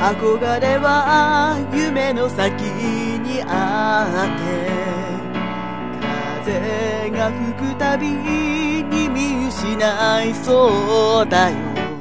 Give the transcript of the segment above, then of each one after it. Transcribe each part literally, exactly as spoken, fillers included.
憧れは夢の先にあって風が吹くたびに見失いそうだよ。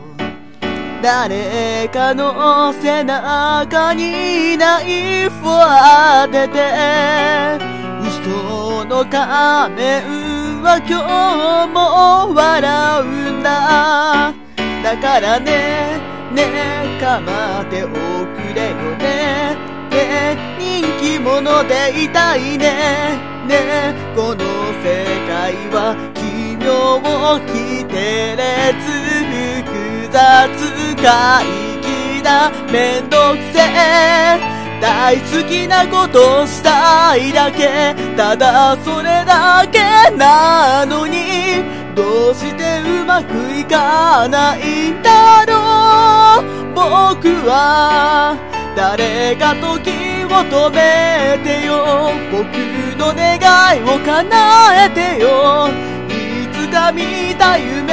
誰かの背中にナイフを当てて嘘の仮面は今日も笑うんだ。だからねねえ構っておくれよね。ねえ人気者でいたいね。ねえこの世界は奇妙奇てれつ複雑怪奇だめんどくせえ大好きなことしたいだけただそれだけなのにどうしてうまくいかないんだろう。僕は誰か時を止めてよ。僕の願いを叶えてよ。いつか見た夢